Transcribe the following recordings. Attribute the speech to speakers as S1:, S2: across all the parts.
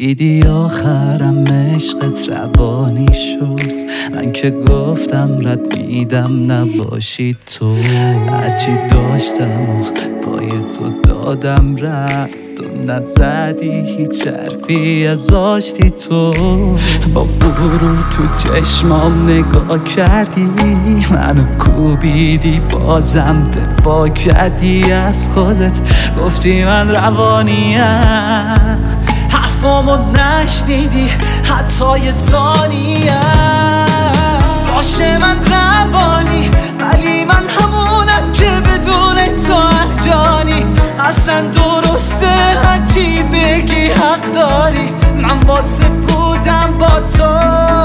S1: دیدی آخرم عشقت روانی شد، من که گفتم رد میدم نباشی تو. هرچی داشتم و پای تو دادم رفت، تو نزدی هیچ حرفی از آشتی تو. با برو تو چشمام نگاه کردی، منو کوبیدی بازم دفاع کردی از خودت، گفتی من روانیم، حرفامو نشنیدی حتی یه ثانیه. باشه من روانی ولی من همونم که بدون تو ارجانی. اصلا درسته هرچی بگی حق داری، من واسه بودم با تو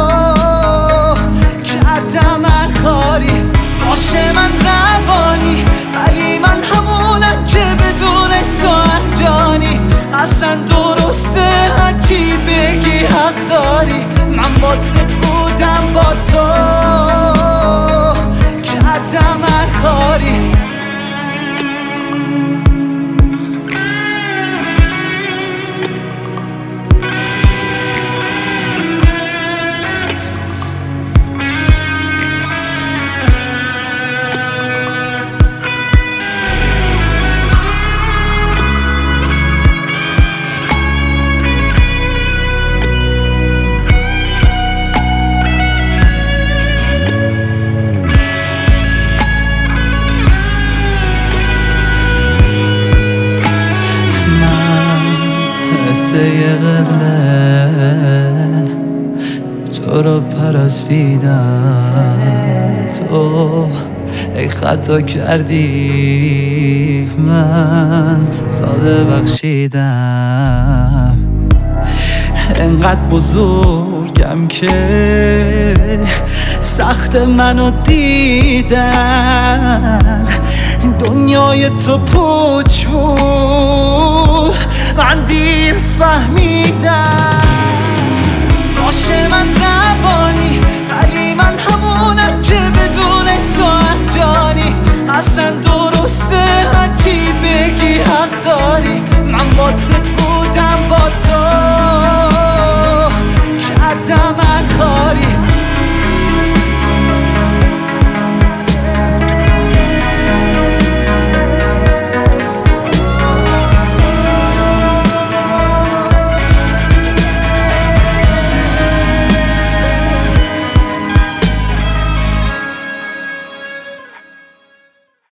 S1: کردم هر کاری. باشه من روانی ولی من همونم که بدون تو ارجانی. اصلا درسته هرچی بگی حق داری، من واسه بودم با تو کردم هر کاری. قبله تو رو پرستیدم، تو ای خطا کردی من ساده بخشیدم. انقدر بزرگم که سخت منو دیدن، دنیای تو پوچ بود من دیر فهمیدم. باشه من روانی ولی من همونم که بدون تو